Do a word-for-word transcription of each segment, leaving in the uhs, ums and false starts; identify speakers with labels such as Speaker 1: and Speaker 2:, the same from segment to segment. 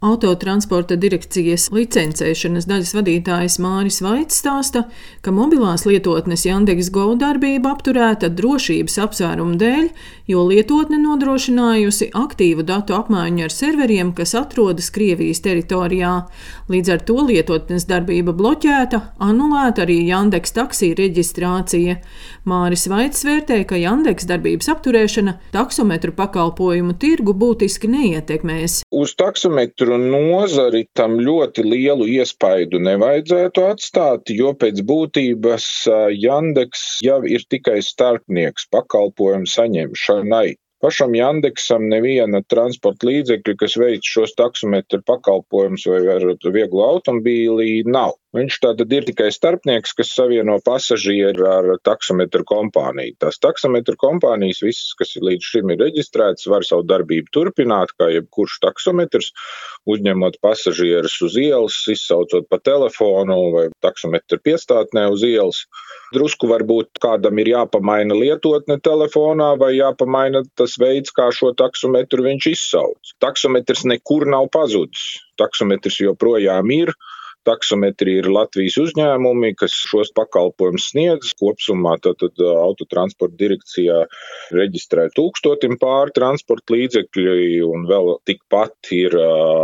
Speaker 1: Autotransporta direkcijas licencēšanas daļas vadītājs Māris Vaits stāsta, ka mobilās lietotnes Yandex Go darbība apturēta drošības apsvērumu dēļ, jo lietotne nodrošinājusi aktīvu datu apmaiņu ar serveriem, kas atrodas Krievijas teritorijā. Līdz ar to lietotnes darbība bloķēta, anulēta arī Yandex taksī reģistrācija. Māris Vaits vērtē, ka Yandex darbības apturēšana taksometru pakalpojumu tirgu būtiski neietekmēs.
Speaker 2: Uz taksometru nozari tam ļoti lielu iespaidu nevajadzētu atstāt, jo pēc būtības Yandex jau ir tikai starpnieks pakalpojumu saņemšanai. Pašam Yandexam neviena transporta līdzekļa, kas veic šos taksometru pakalpojumus vai ar vieglu automobīli, nav. Viņš tātad ir tikai starpnieks, kas savieno pasažieru ar taksometru kompāniju. Tās taksometru kompānijas, visas, kas līdz šim ir reģistrētas, var savu darbību turpināt, kā jebkurš taksometrs, uzņemot pasažierus uz ielas, izsaucot pa telefonu vai taksometru piestātnē uz ielas. Drusku varbūt kādam ir jāpamaina lietotne telefonā vai jāpamaina tas veids, kā šo taksometru viņš izsauc. Taksometrs nekur nav pazudis. Taksometrs joprojām ir. Taksometri ir Latvijas uzņēmumi, kas šos pakalpojumus sniedz. Kopsumā tātad autotransporta direkcijā reģistrē tūkstotim pāri transporta līdzekļi un vēl tikpat ir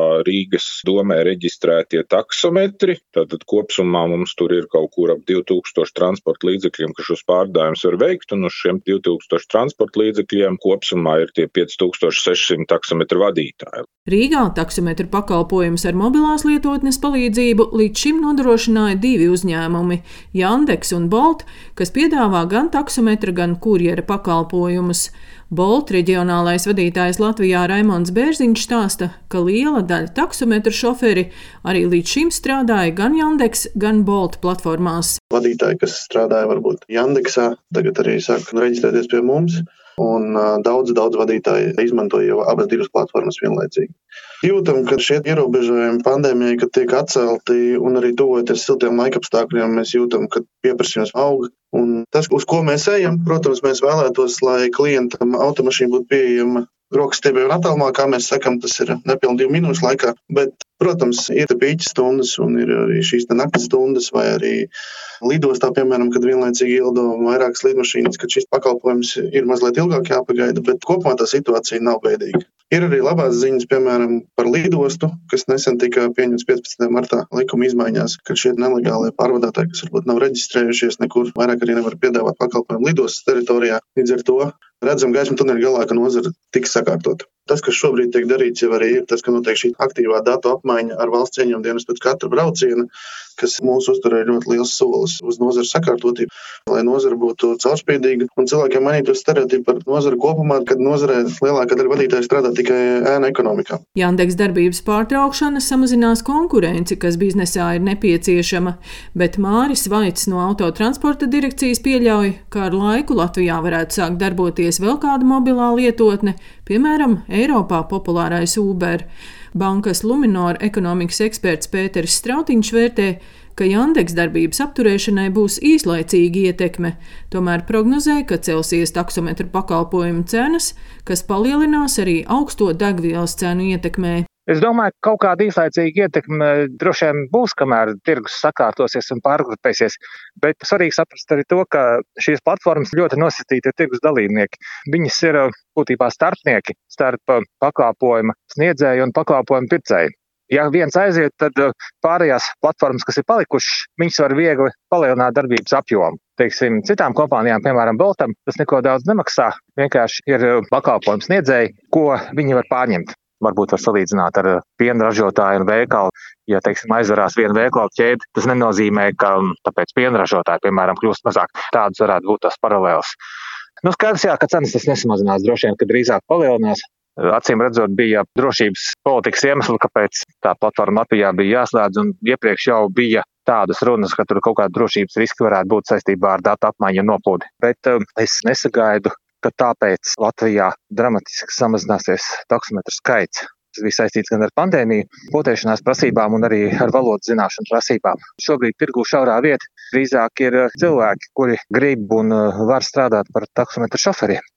Speaker 2: Rīgas domē reģistrētie taksometri. Tātad kopsumā mums tur ir kaut kur ap divi tūkstoši transporta līdzekļiem, kas šos pārdājumus var veikt, un uz šiem divi tūkstoši transporta līdzekļiem kopsumā ir tie pieci tūkstoši seši simti taksometru vadītāji.
Speaker 1: Rīgā taksometru pakalpojumus ar mobilās lietotnes palīdzību līdz šim nodrošināja divi uzņēmumi – Yandex un Bolt, kas piedāvā gan taksometra, gan kurjera pakalpojumus. Bolt reģionālais vadītājs Latvijā Raimonds Bērziņš stāsta, ka liela daļa taksometru šoferi arī līdz šim strādāja gan Yandex, gan Bolt platformās.
Speaker 3: Vadītāji, kas strādāja varbūt Yandexā, tagad arī sāk reģistrēties pie mums. Un daudz, daudz vadītāji izmanto jau abas divas platformas vienlaicīgi. Jūtam, ka šie ierobežojumi pandēmijai, kad tiek atcelti un arī tuvojoties siltiem laikapstākļiem, mēs jūtam, ka pieprasījums aug. Un tas, uz ko mēs ejam, protams, mēs vēlētos, lai klientam automašīna būtu pieejama rokas stiebē un attālumā, kā mēs sakam, tas ir nepilni divu minūšu laikā, bet, protams, ir pīķis stundas un ir arī šīs naktas stundas vai arī lidostā, piemēram, kad vienlaicīgi ielido vairākas lidmašīnas, kad šis pakalpojums ir mazliet ilgāk jāpagaida, bet kopumā tā situācija nav bēdīga. Ir arī labās ziņas, piemēram, par lidostu, kas nesen tika pieņemts piecpadsmitajā martā likuma izmaiņās, ka šie nelegālie pārvadātāji, kas varbūt nav reģistrējušies nekur, vairāk arī nevar piedāvāt pakalpojumu lidostas teritorijā. Līdz ar to redzam gaismu tuneļa galā, ka nozara tiks sakārtota. Tas, kas šobrīd tiek darīts, jau arī ir tas, ka notiek šī aktīvā datu apmaiņa ar valsts ieņēmumu dienestu pēc katra brauciena, kas mūsu uzturē ļoti liels solis uz nozares sakārtotību, lai nozara būtu caurspīdīga un cilvēkiem mainītos stereotipi par nozaru kopumā, kad nozarē lielākā daļa vadītāju strādā tikai ēna ekonomikā.
Speaker 1: Yandex darbības pārtraukšana samazinās konkurenci, kas biznesā ir nepieciešama, bet Māris Vaits no autotransporta direkcijas pieļauj, ka ar laiku Latvijā varētu sākt darboties vēl kāda mobilā lietotne, piemēram, Eiropā populārais Uber. Bankas Luminor ekonomikas eksperts Pēteris Strautiņš vērtē, ka Yandex darbības apturēšanai būs īslaicīga ietekme, tomēr prognozē, ka celsies taksometru pakalpojumu cenas, kas palielinās arī augsto degvielas cenu ietekmē.
Speaker 4: Es domāju, ka kaut kāda īslaicīga ietekme droši vien būs, kamēr tirgus sakārtosies un pārgrupēsies, bet svarīgi saprast arī to, ka šīs platformas ļoti nosacīti ir tirgus dalībnieki. Viņas ir būtībā starpnieki starp pakalpojuma sniedzēju un pakalpojumu pircēju. Ja viens aiziet, tad pārējās platformas, kas ir palikušas, viņas var viegli palielināt darbības apjomu. Teiksim, citām kompānijām, piemēram, Boltam, tas neko daudz nemaksā, vienkārši ir pakalpojumu sniedzēji, ko viņi var pārņemt. Varbūt var salīdzināt ar piena ražotāju un veikalu. Ja, teiksim, aizvarās viena veikala ķēde, tas nenozīmē, ka tāpēc piena ražotāji, piemēram, kļūst mazāk. Tādas varētu būt tās paralēlas. Nu, skaidrs, jā, ka cenas tas nesamazinās, droši vien, ka drīzāk palielinās. Acīm redzot, bija drošības politikas iemesli, kāpēc tā platforma Latvijā bija jāslēdz, un iepriekš jau bija tādas runas, ka tur kaut kāda drošības riski varētu būt saistībā ar datu apmaiņu un noplūdi. Bet uh, es nesagaidu, ka tāpēc Latvijā dramatiski samazināsies taksometru skaits. Tas bija saistīts gan ar pandēmiju, potēšanās prasībām un arī ar valodas zināšanu prasībām. Šobrīd tirgū šaurā vieta drīzāk ir cilvēki, kuri grib un var strādāt par taksometru šoferiem.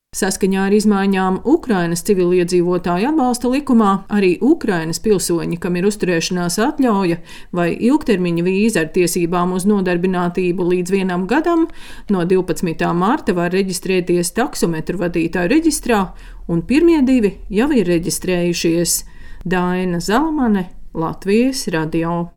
Speaker 1: Saskaņā ar izmaiņām Ukrainas civiliedzīvotāju atbalsta likumā arī Ukrainas pilsoņi, kam ir uzturēšanās atļauja vai ilgtermiņa vīza ar tiesībām uz nodarbinātību līdz vienam gadam, no divpadsmitā marta var reģistrēties taksometru vadītāju reģistrā, un pirmie divi jau ir reģistrējušies. Daina Zalamane, Latvijas radio.